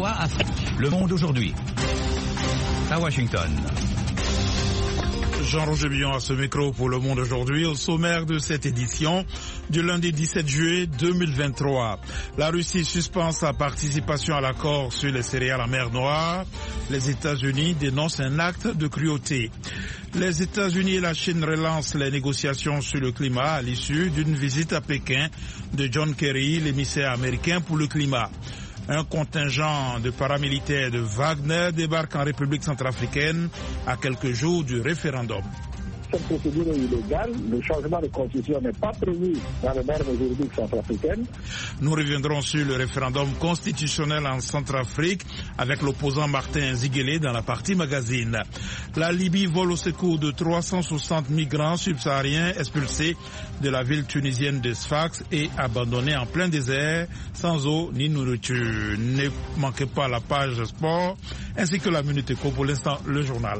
VOA Afrique. Le Monde aujourd'hui. À Washington. Jean-Roger Billon à ce micro pour Le Monde aujourd'hui. Au sommaire de cette édition du lundi 17 juillet 2023. La Russie suspend sa participation à l'accord sur les céréales en mer Noire. Les États-Unis dénoncent un acte de cruauté. Les États-Unis et la Chine relancent les négociations sur le climat à l'issue d'une visite à Pékin de John Kerry, l'émissaire américain pour le climat. Un contingent de paramilitaires de Wagner débarque en République centrafricaine à quelques jours du référendum. Cette procédure est illégale. Le changement de constitution n'est pas prévu dans les normes juridiques centrafricaines. Nous reviendrons sur le référendum constitutionnel en Centrafrique avec l'opposant Martin Ziguélé dans la partie magazine. La Libye vole au secours de 360 migrants subsahariens expulsés de la ville tunisienne de Sfax et abandonnés en plein désert sans eau ni nourriture. Ne manquez pas la page sport ainsi que la Minute Éco. Pour l'instant, le journal.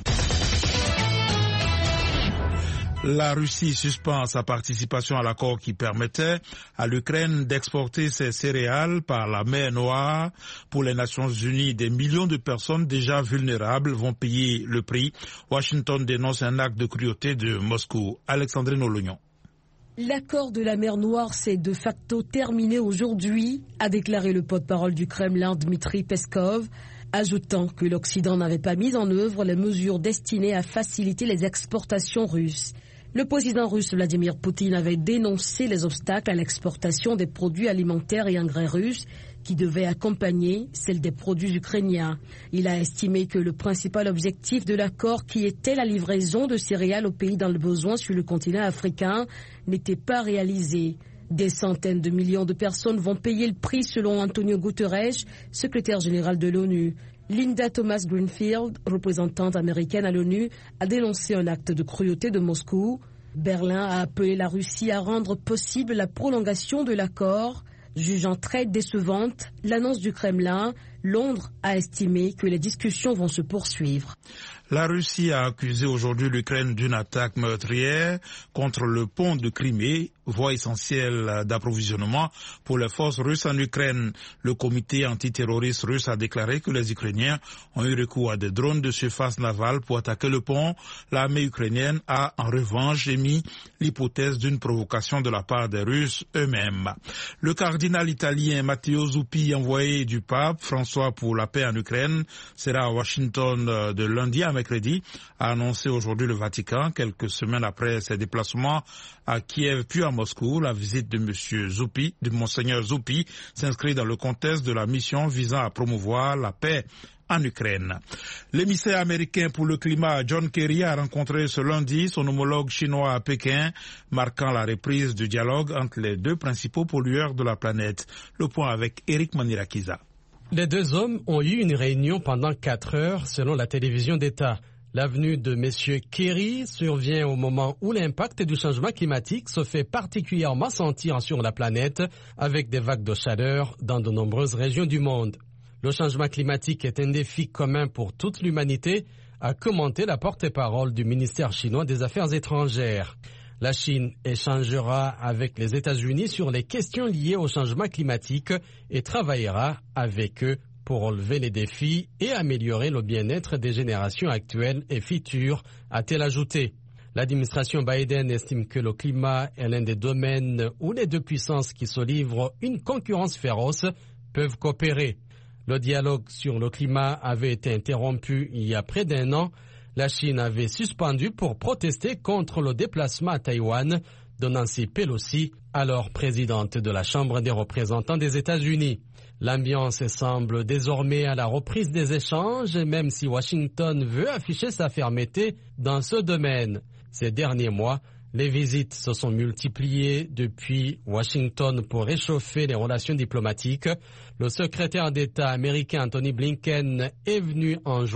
La Russie suspend sa participation à l'accord qui permettait à l'Ukraine d'exporter ses céréales par la mer Noire. Pour les Nations Unies, des millions de personnes déjà vulnérables vont payer le prix. Washington dénonce un acte de cruauté de Moscou. Alexandrine Olognon. L'accord de la mer Noire s'est de facto terminé aujourd'hui, a déclaré le porte-parole du Kremlin Dmitri Peskov, ajoutant que l'Occident n'avait pas mis en œuvre les mesures destinées à faciliter les exportations russes. Le président russe Vladimir Poutine avait dénoncé les obstacles à l'exportation des produits alimentaires et engrais russes qui devaient accompagner celle des produits ukrainiens. Il a estimé que le principal objectif de l'accord, qui était la livraison de céréales aux pays dans le besoin sur le continent africain, n'était pas réalisé. Des centaines de millions de personnes vont payer le prix selon Antonio Guterres, secrétaire général de l'ONU. Linda Thomas-Greenfield, représentante américaine à l'ONU, a dénoncé un acte de cruauté de Moscou. Berlin a appelé la Russie à rendre possible la prolongation de l'accord. Jugeant très décevante l'annonce du Kremlin, Londres a estimé que les discussions vont se poursuivre. La Russie a accusé aujourd'hui l'Ukraine d'une attaque meurtrière contre le pont de Crimée, voie essentielle d'approvisionnement pour les forces russes en Ukraine. Le comité antiterroriste russe a déclaré que les Ukrainiens ont eu recours à des drones de surface navale pour attaquer le pont. L'armée ukrainienne a en revanche émis l'hypothèse d'une provocation de la part des Russes eux-mêmes. Le cardinal italien Matteo Zuppi, envoyé du pape François pour la paix en Ukraine, sera à Washington de lundi à mercredi, a annoncé aujourd'hui le Vatican, quelques semaines après ses déplacements à Kiev puis à Moscou. La visite de Monseigneur Zuppi s'inscrit dans le contexte de la mission visant à promouvoir la paix en Ukraine. L'émissaire américain pour le climat John Kerry a rencontré ce lundi son homologue chinois à Pékin, marquant la reprise du dialogue entre les deux principaux pollueurs de la planète. Le point avec Eric Manirakiza. Les deux hommes ont eu une réunion pendant 4 heures selon la télévision d'État. La venue de M. Kerry survient au moment où l'impact du changement climatique se fait particulièrement sentir sur la planète avec des vagues de chaleur dans de nombreuses régions du monde. Le changement climatique est un défi commun pour toute l'humanité, a commenté la porte-parole du ministère chinois des Affaires étrangères. La Chine échangera avec les États-Unis sur les questions liées au changement climatique et travaillera avec eux pour relever les défis et améliorer le bien-être des générations actuelles et futures, a-t-elle ajouté. L'administration Biden estime que le climat est l'un des domaines où les deux puissances qui se livrent une concurrence féroce peuvent coopérer. Le dialogue sur le climat avait été interrompu il y a près d'1 an. La Chine avait suspendu pour protester contre le déplacement à Taïwan de Nancy Pelosi, alors présidente de la Chambre des représentants des États-Unis. L'ambiance semble désormais à la reprise des échanges, même si Washington veut afficher sa fermeté dans ce domaine. Ces derniers mois, les visites se sont multipliées depuis Washington pour réchauffer les relations diplomatiques. Le secrétaire d'État américain Anthony Blinken est venu en juin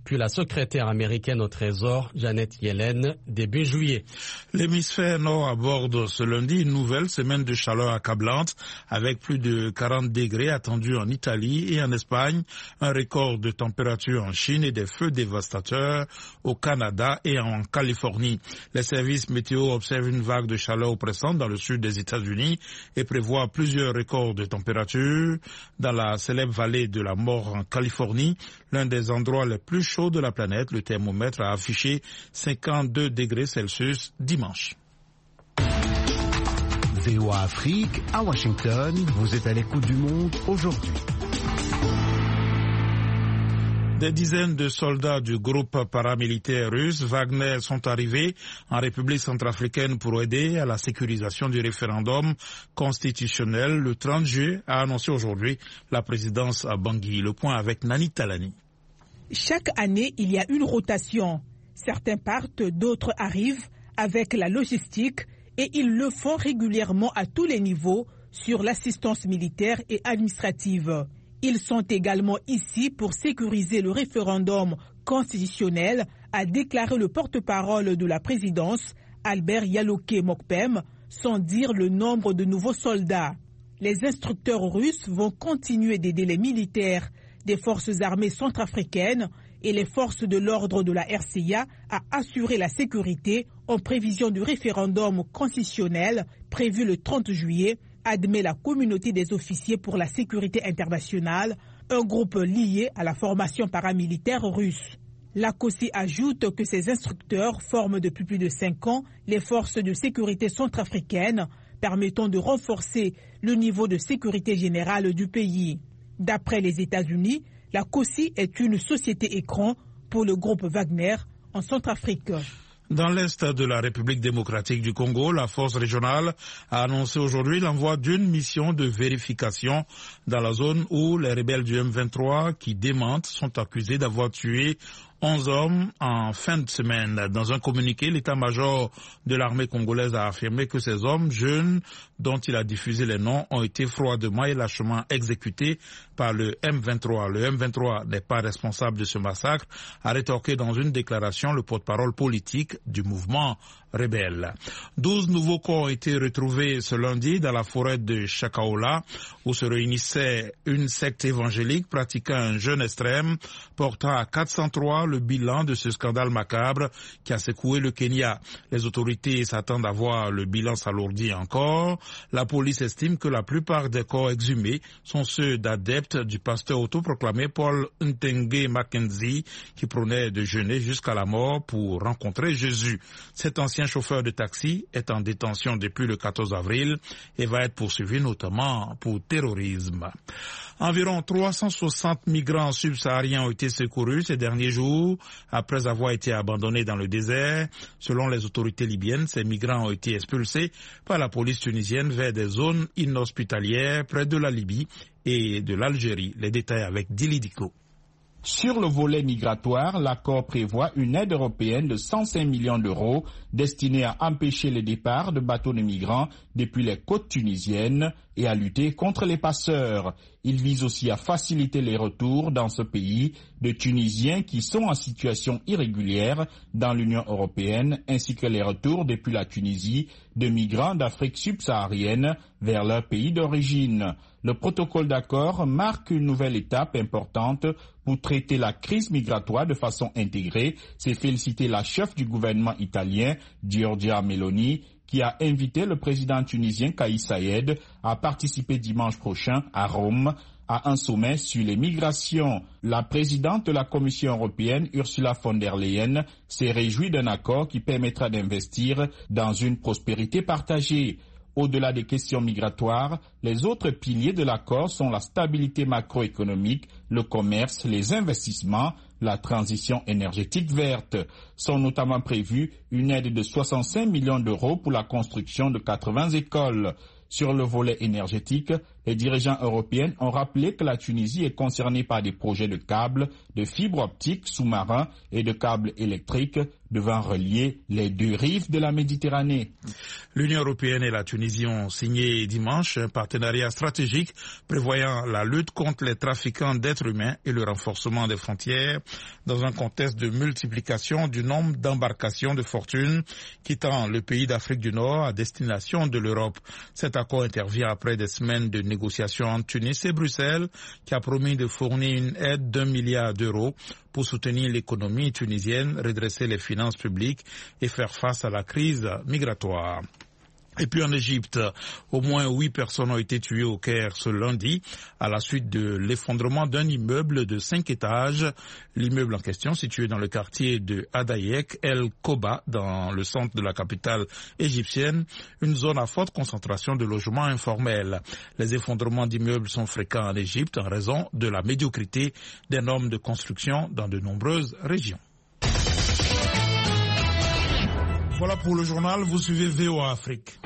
puis la secrétaire américaine au Trésor, Janet Yellen, début juillet. L'hémisphère nord aborde ce lundi une nouvelle semaine de chaleur accablante avec plus de 40 degrés attendus en Italie et en Espagne, un record de température en Chine et des feux dévastateurs au Canada et en Californie. Les services météo observent une vague de chaleur oppressante dans le sud des États-Unis et prévoient plusieurs records de température dans la célèbre vallée de la mort en Californie, l'un des endroits les plus chauds de la planète. Le thermomètre a affiché 52 degrés Celsius dimanche. VOA Afrique, à Washington, vous êtes à l'écoute du monde aujourd'hui. Des dizaines de soldats du groupe paramilitaire russe Wagner sont arrivés en République centrafricaine pour aider à la sécurisation du référendum constitutionnel le 30 juillet, a annoncé aujourd'hui la présidence à Bangui. Le point avec Nani Talani. Chaque année, il y a une rotation. Certains partent, d'autres arrivent avec la logistique et ils le font régulièrement à tous les niveaux sur l'assistance militaire et administrative. Ils sont également ici pour sécuriser le référendum constitutionnel, a déclaré le porte-parole de la présidence, Albert Yaloke Mokpem, sans dire le nombre de nouveaux soldats. Les instructeurs russes vont continuer d'aider les militaires des forces armées centrafricaines et les forces de l'ordre de la RCA à assurer la sécurité en prévision du référendum constitutionnel prévu le 30 juillet, admet la communauté des officiers pour la sécurité internationale, un groupe lié à la formation paramilitaire russe. La COSI ajoute que ces instructeurs forment depuis plus de 5 ans les forces de sécurité centrafricaines, permettant de renforcer le niveau de sécurité générale du pays. D'après les États-Unis, la COSI est une société écran pour le groupe Wagner en Centrafrique. Dans l'est de la République démocratique du Congo, la force régionale a annoncé aujourd'hui l'envoi d'une mission de vérification dans la zone où les rebelles du M23 qui démentent sont accusés d'avoir tué 11 hommes en fin de semaine. Dans un communiqué, l'état-major de l'armée congolaise a affirmé que ces hommes jeunes, dont il a diffusé les noms, ont été froidement et lâchement exécutés par le M23. Le M23 n'est pas responsable de ce massacre, a rétorqué dans une déclaration le porte-parole politique du mouvement rebelle. 12 nouveaux corps ont été retrouvés ce lundi dans la forêt de Chakaola, où se réunissait une secte évangélique pratiquant un jeûne extrême, portant à 403 le bilan de ce scandale macabre qui a secoué le Kenya. Les autorités s'attendent à voir le bilan s'alourdir encore. La police estime que la plupart des corps exhumés sont ceux d'adeptes du pasteur autoproclamé Paul Ntenge Mackenzie, qui prônait de jeûner jusqu'à la mort pour rencontrer Jésus. Cet ancien chauffeur de taxi est en détention depuis le 14 avril et va être poursuivi notamment pour terrorisme. Environ 360 migrants subsahariens ont été secourus ces derniers jours après avoir été abandonnés dans le désert. Selon les autorités libyennes, ces migrants ont été expulsés par la police tunisienne vers des zones inhospitalières près de la Libye et de l'Algérie. Les détails avec Dili Diko. Sur le volet migratoire, l'accord prévoit une aide européenne de 105 millions d'euros destinée à empêcher le départ de bateaux de migrants depuis les côtes tunisiennes et à lutter contre les passeurs. Il vise aussi à faciliter les retours dans ce pays de Tunisiens qui sont en situation irrégulière dans l'Union européenne, ainsi que les retours depuis la Tunisie de migrants d'Afrique subsaharienne vers leur pays d'origine. Le protocole d'accord marque une nouvelle étape importante pour traiter la crise migratoire de façon intégrée, s'est félicité la chef du gouvernement italien, Giorgia Meloni, qui a invité le président tunisien Kais Saied à participer dimanche prochain à Rome à un sommet sur les migrations. La présidente de la Commission européenne, Ursula von der Leyen, s'est réjouie d'un accord qui permettra d'investir dans une prospérité partagée. Au-delà des questions migratoires, les autres piliers de l'accord sont la stabilité macroéconomique, le commerce, les investissements, la transition énergétique verte. Sont notamment prévus une aide de 65 millions d'euros pour la construction de 80 écoles. Sur le volet énergétique, les dirigeants européens ont rappelé que la Tunisie est concernée par des projets de câbles, de fibres optiques sous-marins et de câbles électriques devant relier les deux rives de la Méditerranée. L'Union européenne et la Tunisie ont signé dimanche un partenariat stratégique prévoyant la lutte contre les trafiquants d'êtres humains et le renforcement des frontières dans un contexte de multiplication du nombre d'embarcations de fortune quittant le pays d'Afrique du Nord à destination de l'Europe. Cet accord intervient après des semaines de négociations entre Tunis et Bruxelles qui a promis de fournir une aide d'1 milliard d'euros pour soutenir l'économie tunisienne, redresser les finances publiques et faire face à la crise migratoire. Et puis en Égypte, au moins 8 personnes ont été tuées au Caire ce lundi à la suite de l'effondrement d'un immeuble de 5 étages. L'immeuble en question, situé dans le quartier de Hadayek El Koba, dans le centre de la capitale égyptienne, une zone à forte concentration de logements informels. Les effondrements d'immeubles sont fréquents en Égypte en raison de la médiocrité des normes de construction dans de nombreuses régions. Voilà pour le journal, vous suivez VOA Afrique.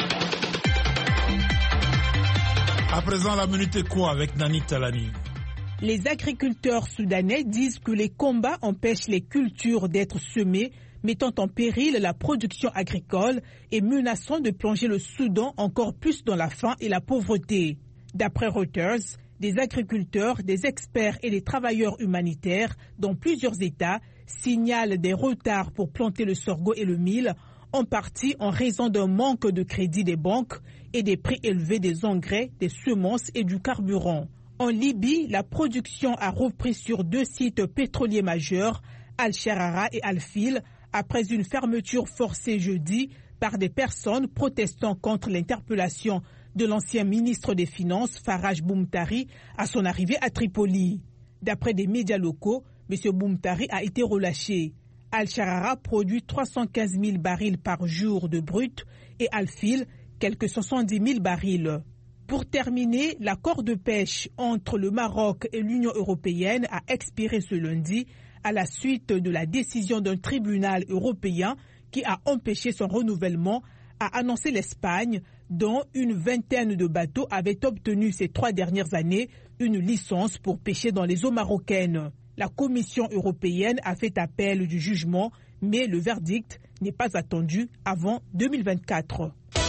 À présent, la Minute Éco avec Nani Talani. Les agriculteurs soudanais disent que les combats empêchent les cultures d'être semées, mettant en péril la production agricole et menaçant de plonger le Soudan encore plus dans la faim et la pauvreté. D'après Reuters, des agriculteurs, des experts et des travailleurs humanitaires dans plusieurs États signalent des retards pour planter le sorgho et le mil, en partie en raison d'un manque de crédit des banques et des prix élevés des engrais, des semences et du carburant. En Libye, la production a repris sur 2 sites pétroliers majeurs, Al-Sharara et Al-Fil, après une fermeture forcée jeudi par des personnes protestant contre l'interpellation de l'ancien ministre des Finances, Faraj Boumtari, à son arrivée à Tripoli. D'après des médias locaux, M. Boumtari a été relâché. Al-Sharara produit 315 000 barils par jour de brut et Al-Fil, quelques 70 000 barils. Pour terminer, l'accord de pêche entre le Maroc et l'Union européenne a expiré ce lundi à la suite de la décision d'un tribunal européen qui a empêché son renouvellement, a annoncé l'Espagne, dont une vingtaine de bateaux avaient obtenu ces 3 dernières années une licence pour pêcher dans les eaux marocaines. La Commission européenne a fait appel du jugement, mais le verdict n'est pas attendu avant 2024.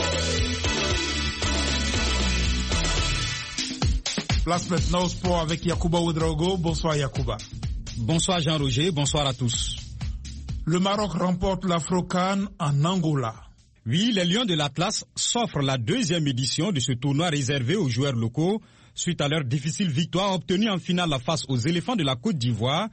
Place maintenant au sport avec Yacouba Ouedraogo. Bonsoir Yacouba. Bonsoir Jean-Roger, bonsoir à tous. Le Maroc remporte l'Afro-CAN en Angola. Oui, les Lions de l'Atlas s'offrent la 2e édition de ce tournoi réservé aux joueurs locaux suite à leur difficile victoire obtenue en finale face aux éléphants de la Côte d'Ivoire,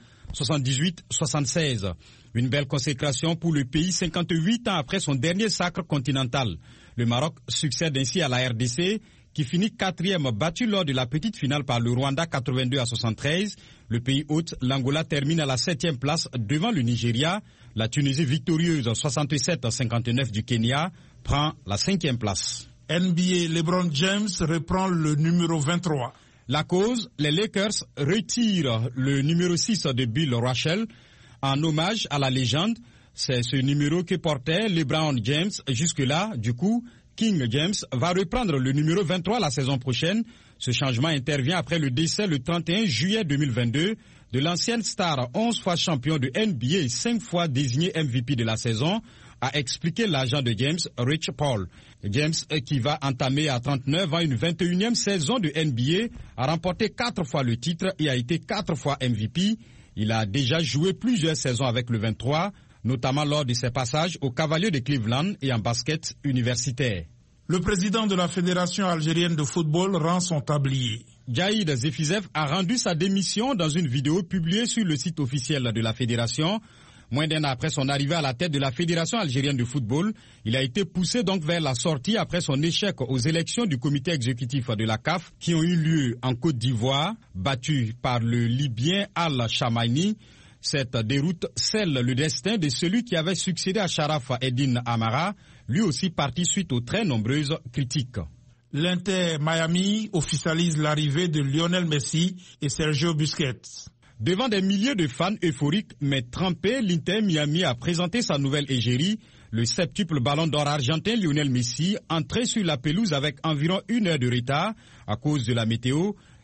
78-76. Une belle consécration pour le pays 58 ans après son dernier sacre continental. Le Maroc succède ainsi à la RDC qui finit 4e battu lors de la petite finale par le Rwanda 82-73. Le pays hôte, l'Angola, termine à la 7e place devant le Nigeria. La Tunisie victorieuse 67-59 du Kenya prend la 5e place. NBA, LeBron James reprend le numéro 23. La cause, les Lakers retirent le numéro 6 de Bill Russell en hommage à la légende. C'est ce numéro que portait LeBron James jusque-là. Du coup, King James va reprendre le numéro 23 la saison prochaine. Ce changement intervient après le décès le 31 juillet 2022 de l'ancienne star 11 fois champion de NBA et 5 fois désigné MVP de la saison, a expliqué l'agent de James, Rich Paul. James, qui va entamer à 39 ans une 21e saison de NBA, a remporté 4 fois le titre et a été 4 fois MVP. Il a déjà joué plusieurs saisons avec le 23, notamment lors de ses passages aux Cavaliers de Cleveland et en basket universitaire. Le président de la Fédération algérienne de football rend son tablier. Jaïd Zefizev a rendu sa démission dans une vidéo publiée sur le site officiel de la Fédération. Moins d'un an après son arrivée à la tête de la Fédération algérienne de football, il a été poussé donc vers la sortie après son échec aux élections du comité exécutif de la CAF qui ont eu lieu en Côte d'Ivoire, battu par le Libyen Al-Chamaini. Cette déroute scelle le destin de celui qui avait succédé à Sharaf Eddine Amara, lui aussi parti suite aux très nombreuses critiques. L'Inter Miami officialise l'arrivée de Lionel Messi et Sergio Busquets. Devant des milliers de fans euphoriques mais trempés, l'Inter Miami a présenté sa nouvelle égérie. Le septuple ballon d'or argentin Lionel Messi, entré sur la pelouse avec environ 1 heure de retard à cause de la météo,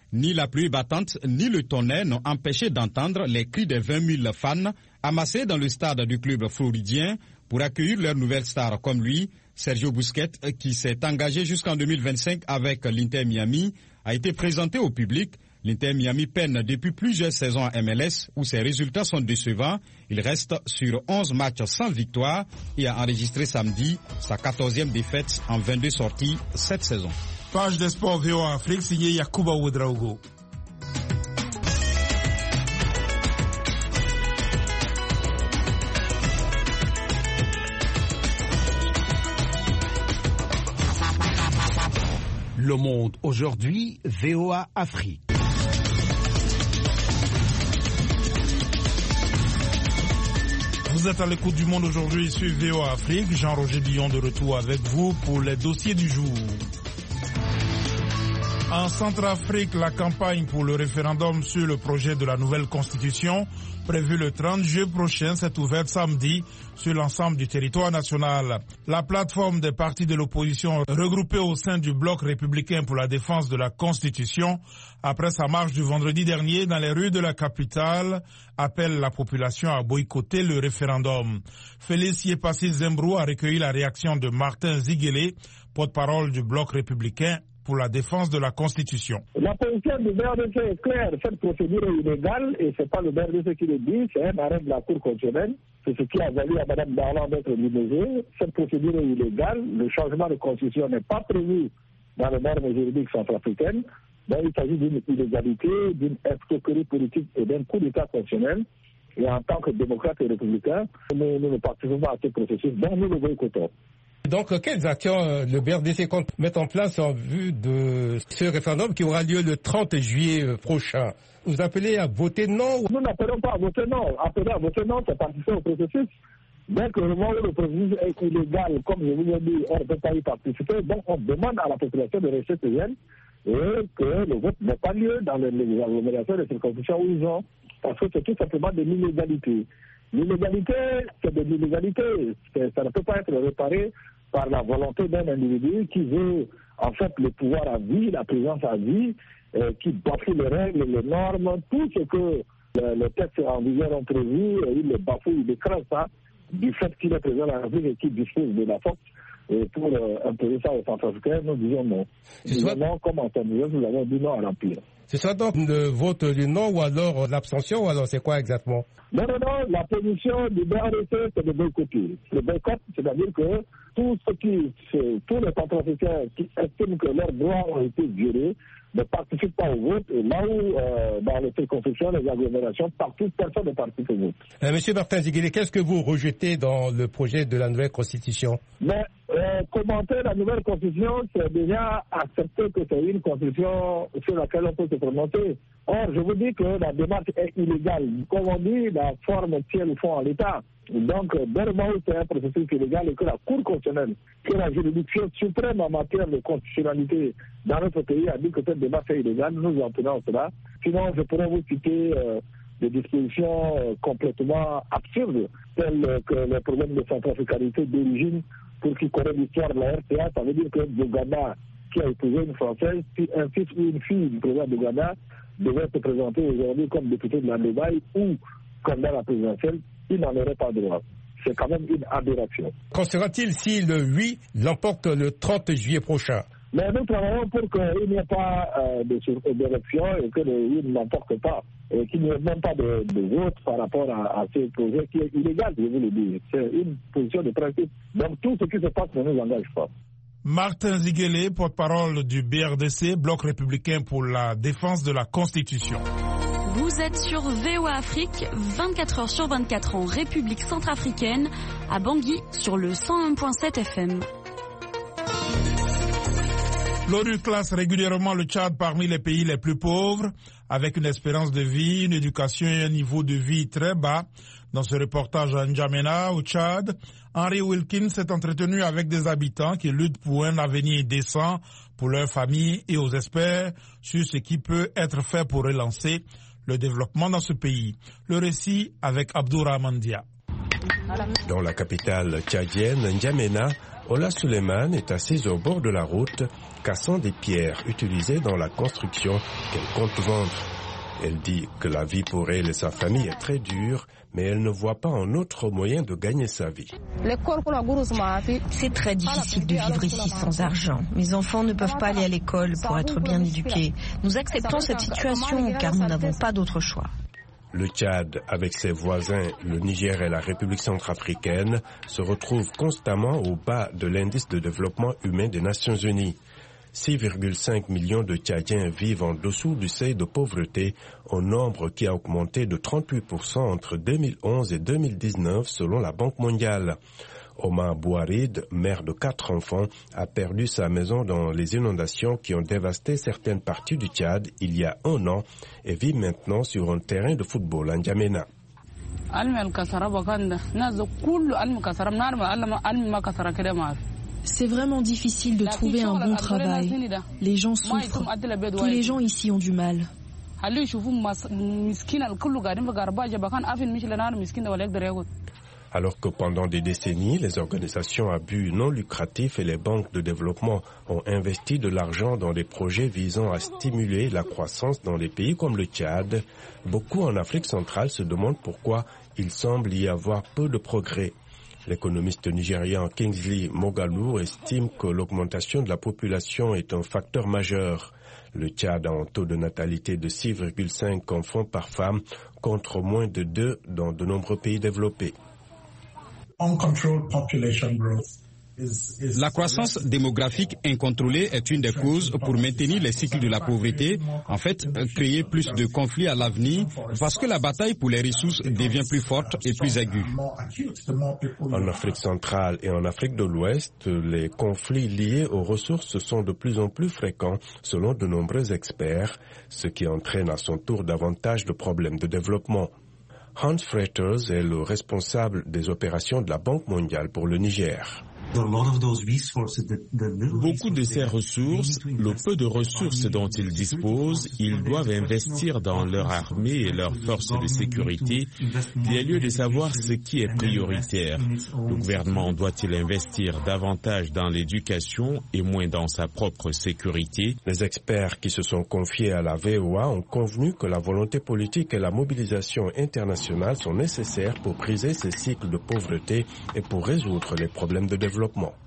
Ni la pluie battante, ni le tonnerre n'ont empêché d'entendre les cris des 20 000 fans amassés dans le stade du club floridien pour accueillir leur nouvelle star comme lui. Sergio Busquets, qui s'est engagé jusqu'en 2025 avec l'Inter Miami, a été présenté au public. L'Inter Miami peine depuis plusieurs saisons à MLS où ses résultats sont décevants. Il reste sur 11 matchs sans victoire et a enregistré samedi sa 14e défaite en 22 sorties cette saison. Page des sports VOA Afrique signée Yacouba Ouedraogo. Le Monde aujourd'hui, VOA Afrique. Vous êtes à l'écoute du Monde aujourd'hui sur VOA Afrique. Jean-Roger Billon de retour avec vous pour les dossiers du jour. En Centrafrique, la campagne pour le référendum sur le projet de la nouvelle constitution, prévue le 30 juillet prochain, s'est ouverte samedi sur l'ensemble du territoire national. La plateforme des partis de l'opposition regroupés au sein du bloc républicain pour la défense de la constitution, après sa marche du vendredi dernier dans les rues de la capitale, appelle la population à boycotter le référendum. Félix Yepassi Zembrou a recueilli la réaction de Martin Ziguélé, porte-parole du bloc républicain pour la défense de la Constitution. La position du BRDC est claire. Cette procédure est illégale et ce n'est pas le BRDC qui le dit, c'est un arrêt de la Cour constitutionnelle. C'est ce qui a valu à Mme Darlan d'être limogée. Cette procédure est illégale. Le changement de constitution n'est pas prévu dans les normes juridiques centrafricaines. Donc il s'agit d'une illégalité, d'une escroquerie politique et d'un coup d'État constitutionnel. Et en tant que démocrate et républicain, nous ne participons pas à ce processus, donc nous le boycottons. Donc, quelles actions le BRDC compte mettre en place en vue de ce référendum qui aura lieu le 30 juillet prochain? Vous appelez à voter non? Nous n'appelons pas à voter non. Appeler à voter non, c'est participer au processus. Dès que le moment où le processus est illégal, comme je vous ai dit, on ne peut pas y participer. Donc, on demande à la population de rester sereine et que le vote n'ait pas lieu dans les agglomérations de circonscriptions où ils ont. Parce que c'est tout simplement de l'illégalité. L'illégalité, c'est de l'illégalité. Ça ne peut pas être réparé par la volonté d'un individu qui veut en fait le pouvoir à vie, la présence à vie, qui bafoue les règles, les normes, tout ce que les textes en vigueur ont prévu, il le bafoue, il écrase ça, du fait qu'il est président de la République et qu'il dispose de la force. Et pour imposer ça aux Centrafricains, nous disons non. Nous disons non, comme en termes nous avons dit non à l'Empire. C'est soit donc le vote du non ou alors l'abstention, ou alors c'est quoi exactement? Non, la position du BRDC, c'est de boycotter. Le boycott, c'est-à-dire que tous les Centrafricains qui estiment que leurs droits ont été violés ne participent pas au vote. Et là où, dans les circonscriptions, les agglomérations, partout, personne ne participe au vote. Monsieur Martin Ziguélé, qu'est-ce que vous rejetez dans le projet de la nouvelle constitution? Mais commenter la nouvelle constitution, c'est déjà accepter que c'est une constitution sur laquelle on peut se prononcer. Or, je vous dis que la démarche est illégale. Comme on dit, la forme tient le fond en l'état. Donc, dès le moment où c'est un processus illégal et que la Cour constitutionnelle, que la juridiction suprême en matière de constitutionnalité dans notre pays a dit que cette démarche est illégale, nous en tenons cela. Sinon, je pourrais vous citer des dispositions complètement absurdes, telles que les problèmes de centrafricanité d'origine. Pour qui connaît l'histoire de la RTA, ça veut dire que Bouganda, qui a épousé une Française, si un fils ou une fille du président Bouganda devait se présenter aujourd'hui comme député de la Nouvelle ou candidat à la présidentielle, il n'en aurait pas droit. C'est quand même une aberration. Qu'en sera-t-il si le oui l'emporte le 30 juillet prochain? Mais nous travaillons pour qu'il n'y ait pas d'élection et que le oui ne l'emporte pas. Et qu'il n'y ait même pas de vote par rapport à ce projet qui est illégal, je vous le dis. C'est une position de principe. Donc tout ce qui se passe ne nous engage pas. Martin Ziguélé, porte-parole du BRDC, Bloc républicain pour la défense de la Constitution. Vous êtes sur VOA Afrique, 24 heures sur 24 en République centrafricaine, à Bangui sur le 101.7 FM. L'ONU classe régulièrement le Tchad parmi les pays les plus pauvres, avec une espérance de vie, une éducation et un niveau de vie très bas. Dans ce reportage à N'Djamena, au Tchad, Henry Wilkins s'est entretenu avec des habitants qui luttent pour un avenir décent pour leur famille et aux experts sur ce qui peut être fait pour relancer le développement dans ce pays. Le récit avec Abdourahmane Dia. Dans la capitale tchadienne, N'Djamena, Ola Suleiman est assise au bord de la route, cassant des pierres utilisées dans la construction qu'elle compte vendre. Elle dit que la vie pour elle et sa famille est très dure, mais elle ne voit pas un autre moyen de gagner sa vie. C'est très difficile de vivre ici sans argent. Mes enfants ne peuvent pas aller à l'école pour être bien éduqués. Nous acceptons cette situation car nous n'avons pas d'autre choix. Le Tchad, avec ses voisins, le Niger et la République centrafricaine, se retrouvent constamment au bas de l'indice de développement humain des Nations Unies. 6,5 millions de Tchadiens vivent en dessous du seuil de pauvreté, un nombre qui a augmenté de 38% entre 2011 et 2019 selon la Banque mondiale. Omar Bouarid, mère de 4 enfants, a perdu sa maison dans les inondations qui ont dévasté certaines parties du Tchad il y a 1 an et vit maintenant sur un terrain de football en N'Djamena. C'est vraiment difficile de trouver un bon travail. Les gens souffrent. Tous les gens ici ont du mal. Alors que pendant des décennies, les organisations à but non lucratif et les banques de développement ont investi de l'argent dans des projets visant à stimuler la croissance dans des pays comme le Tchad, beaucoup en Afrique centrale se demandent pourquoi il semble y avoir peu de progrès. L'économiste nigérian Kingsley Moghalu estime que l'augmentation de la population est un facteur majeur. Le Tchad a un taux de natalité de 6,5 enfants par femme contre moins de 2 dans de nombreux pays développés. La croissance démographique incontrôlée est une des causes pour maintenir les cycles de la pauvreté, en fait, créer plus de conflits à l'avenir, parce que la bataille pour les ressources devient plus forte et plus aiguë. En Afrique centrale et en Afrique de l'Ouest, les conflits liés aux ressources sont de plus en plus fréquents, selon de nombreux experts, ce qui entraîne à son tour davantage de problèmes de développement. Hans Fretters est le responsable des opérations de la Banque mondiale pour le Niger. Beaucoup de ces ressources, le peu de ressources dont ils disposent, ils doivent investir dans leur armée et leurs forces de sécurité. Il y a lieu de savoir ce qui est prioritaire. Le gouvernement doit-il investir davantage dans l'éducation et moins dans sa propre sécurité? Les experts qui se sont confiés à la VOA ont convenu que la volonté politique et la mobilisation internationale sont nécessaires pour briser ces cycles de pauvreté et pour résoudre les problèmes de développement.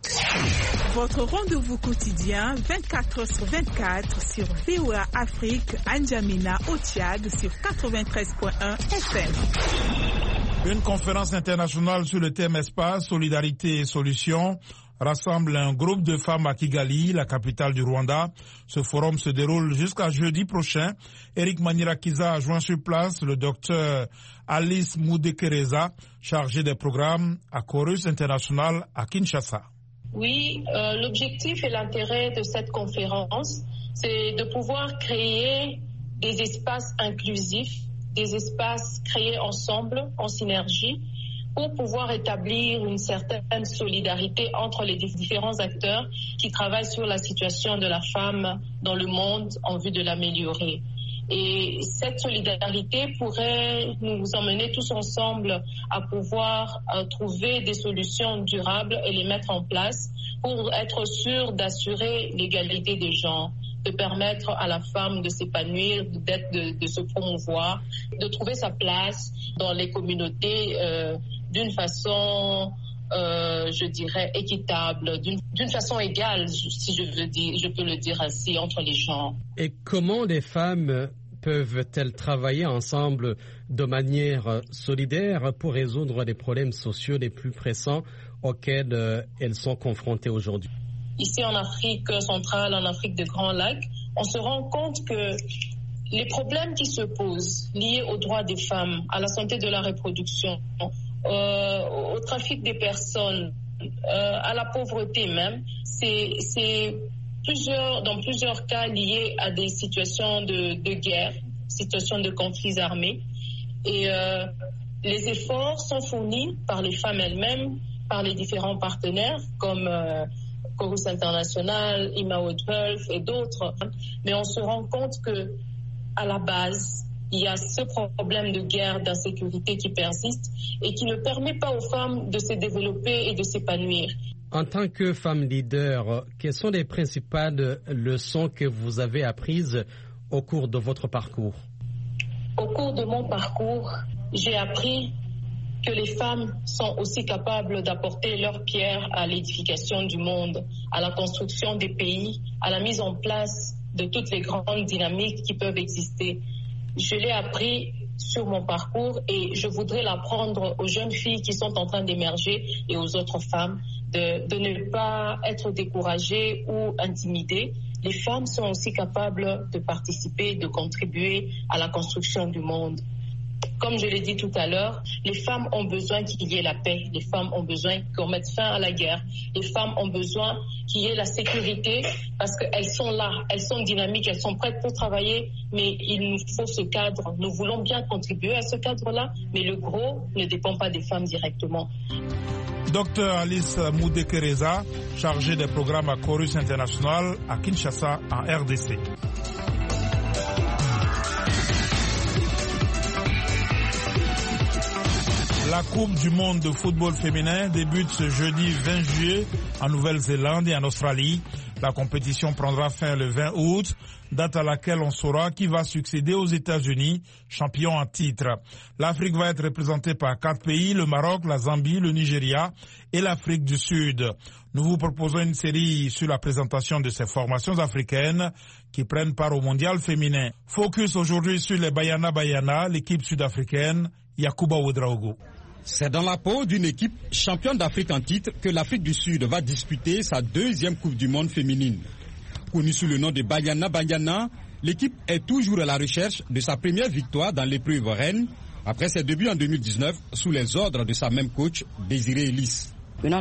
Votre rendez-vous quotidien 24h/24 sur VOA Afrique, N'Djamena au Tchad sur 93.1 FM. Une conférence internationale sur le thème espace, solidarité et solutions rassemble un groupe de femmes à Kigali, la capitale du Rwanda. Ce forum se déroule jusqu'à jeudi prochain. Eric Manirakiza a joint sur place le docteur Alice Moudekereza, chargée des programmes à Chorus International à Kinshasa. Oui, l'objectif et l'intérêt de cette conférence, c'est de pouvoir créer des espaces inclusifs, des espaces créés ensemble, en synergie, pour pouvoir établir une certaine solidarité entre les différents acteurs qui travaillent sur la situation de la femme dans le monde en vue de l'améliorer. Et cette solidarité pourrait nous emmener tous ensemble à pouvoir trouver des solutions durables et les mettre en place pour être sûr d'assurer l'égalité des genres, de permettre à la femme de s'épanouir, de se promouvoir, de trouver sa place dans les communautés d'une façon, je dirais, équitable, d'une façon égale, si je peux le dire ainsi, entre les genres. Et comment les femmes peuvent-elles travailler ensemble de manière solidaire pour résoudre les problèmes sociaux les plus pressants auxquels elles sont confrontées aujourd'hui? Ici en Afrique centrale, en Afrique des Grands Lacs, on se rend compte que les problèmes qui se posent liés aux droits des femmes, à la santé de la reproduction, au trafic des personnes, à la pauvreté même, c'est dans plusieurs cas liés à des situations de guerre, situations de conflits armés. Et les efforts sont fournis par les femmes elles-mêmes, par les différents partenaires comme Chorus International, Imaud Health et d'autres. Mais on se rend compte que à la base, il y a ce problème de guerre, d'insécurité qui persiste et qui ne permet pas aux femmes de se développer et de s'épanouir. En tant que femme leader, quelles sont les principales leçons que vous avez apprises au cours de votre parcours? Au cours de mon parcours, j'ai appris que les femmes sont aussi capables d'apporter leur pierre à l'édification du monde, à la construction des pays, à la mise en place de toutes les grandes dynamiques qui peuvent exister. Je l'ai appris sur mon parcours et je voudrais l'apprendre aux jeunes filles qui sont en train d'émerger et aux autres femmes de ne pas être découragées ou intimidées. Les femmes sont aussi capables de participer, de contribuer à la construction du monde. Comme je l'ai dit tout à l'heure, les femmes ont besoin qu'il y ait la paix. Les femmes ont besoin qu'on mette fin à la guerre. Les femmes ont besoin qu'il y ait la sécurité parce qu'elles sont là, elles sont dynamiques, elles sont prêtes pour travailler, mais il nous faut ce cadre. Nous voulons bien contribuer à ce cadre-là, mais le gros ne dépend pas des femmes directement. Docteur Alice Moudekereza, chargée des programmes à Chorus International à Kinshasa, en RDC. La Coupe du monde de football féminin débute ce jeudi 20 juillet en Nouvelle-Zélande et en Australie. La compétition prendra fin le 20 août, date à laquelle on saura qui va succéder aux États-Unis, champions en titre. L'Afrique va être représentée par 4 pays, le Maroc, la Zambie, le Nigeria et l'Afrique du Sud. Nous vous proposons une série sur la présentation de ces formations africaines qui prennent part au mondial féminin. Focus aujourd'hui sur les Banyana, l'équipe sud-africaine, Yacouba Ouedraogo. C'est dans la peau d'une équipe championne d'Afrique en titre que l'Afrique du Sud va disputer sa deuxième Coupe du Monde féminine. Connue sous le nom de Banyana, l'équipe est toujours à la recherche de sa première victoire dans l'épreuve reine, après ses débuts en 2019 sous les ordres de sa même coach, Désiré Ellis. Nous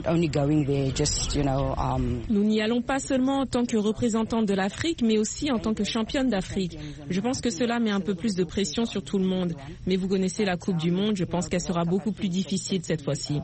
n'y allons pas seulement en tant que représentante de l'Afrique, mais aussi en tant que championne d'Afrique. Je pense que cela met un peu plus de pression sur tout le monde. Mais vous connaissez la Coupe du Monde, je pense qu'elle sera beaucoup plus difficile cette fois-ci.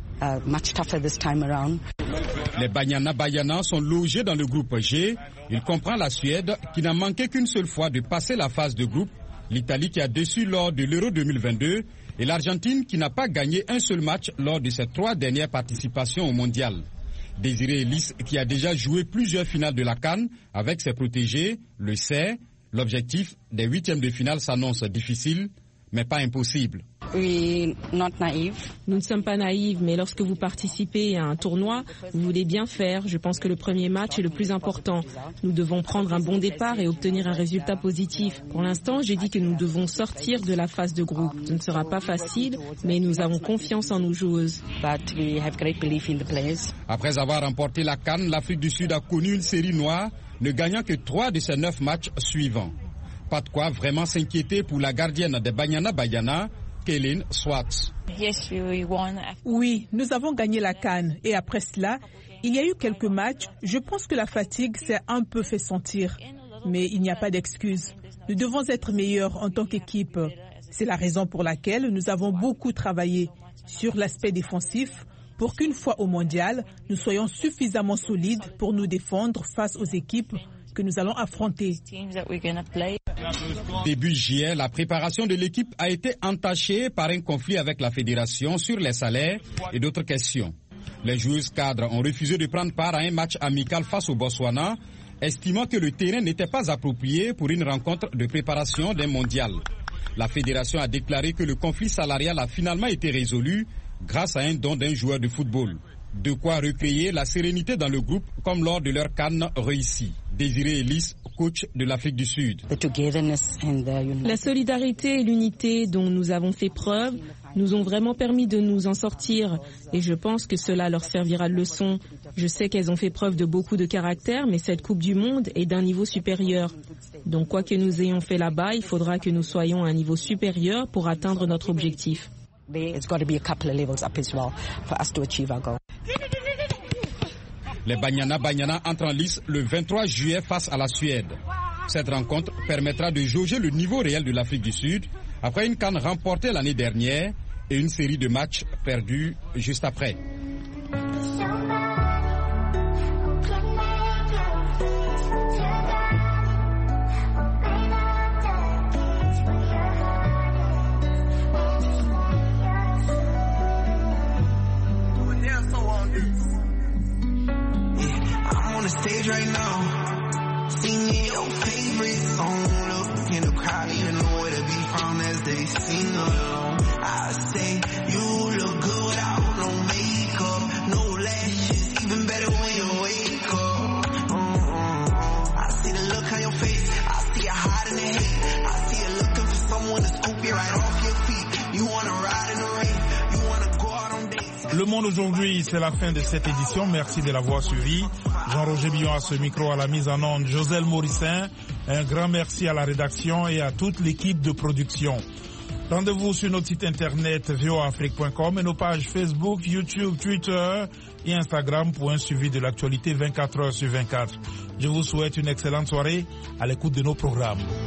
Les Banyana sont logés dans le groupe G. Il comprend la Suède, qui n'a manqué qu'une seule fois de passer la phase de groupe, l'Italie qui a déçu lors de l'Euro 2022, et l'Argentine qui n'a pas gagné un seul match lors de ses 3 dernières participations au mondial. Désiré Ellis, qui a déjà joué plusieurs finales de la CAN avec ses protégés, le sait. L'objectif des 8e de finale s'annonce difficile, mais pas impossible. Nous ne sommes pas naïves, mais lorsque vous participez à un tournoi, vous voulez bien faire. Je pense que le premier match est le plus important. Nous devons prendre un bon départ et obtenir un résultat positif. Pour l'instant, j'ai dit que nous devons sortir de la phase de groupe. Ce ne sera pas facile, mais nous avons confiance en nos joueuses. Après avoir remporté la CAN, l'Afrique du Sud a connu une série noire, ne gagnant que 3 de ses 9 matchs suivants. Pas de quoi vraiment s'inquiéter pour la gardienne des Banyana, Kéline Swartz. Oui, nous avons gagné la CAN et après cela, il y a eu quelques matchs. Je pense que la fatigue s'est un peu fait sentir, mais il n'y a pas d'excuse. Nous devons être meilleurs en tant qu'équipe. C'est la raison pour laquelle nous avons beaucoup travaillé sur l'aspect défensif pour qu'une fois au mondial, nous soyons suffisamment solides pour nous défendre face aux équipes que nous allons affronter. Début juillet, la préparation de l'équipe a été entachée par un conflit avec la fédération sur les salaires et d'autres questions. Les joueuses cadres ont refusé de prendre part à un match amical face au Botswana, estimant que le terrain n'était pas approprié pour une rencontre de préparation d'un mondial. La fédération a déclaré que le conflit salarial a finalement été résolu grâce à un don d'un joueur de football. De quoi recréer la sérénité dans le groupe comme lors de leur CAN réussi. Désiré Ellis, coach de l'Afrique du Sud. La solidarité et l'unité dont nous avons fait preuve nous ont vraiment permis de nous en sortir et je pense que cela leur servira de leçon. Je sais qu'elles ont fait preuve de beaucoup de caractère, mais cette Coupe du Monde est d'un niveau supérieur. Donc quoi que nous ayons fait là-bas, il faudra que nous soyons à un niveau supérieur pour atteindre notre objectif. Les Banyana entrent en lice le 23 juillet face à la Suède. Cette rencontre permettra de jauger le niveau réel de l'Afrique du Sud après une CAN remportée l'année dernière et une série de matchs perdus juste après. the stage right now, singing your favorite song. Look in the crowd, you know where to be found as they sing along. I say you look good without no makeup, no lashes, even better when you wake up. I see the look on your face, I see you hiding the hate, I see you looking for someone to scoop you right off your feet. You wanna ride in the rain, you wanna go out on dates. Le Monde aujourd'hui, c'est la fin de cette édition. Merci de l'avoir suivi. Jean-Roger Billon à ce micro, à la mise en onde, Joselle Morissin. Un grand merci à la rédaction et à toute l'équipe de production. Rendez-vous sur notre site internet voafrique.com et nos pages Facebook, YouTube, Twitter et Instagram pour un suivi de l'actualité 24 heures sur 24. Je vous souhaite une excellente soirée à l'écoute de nos programmes.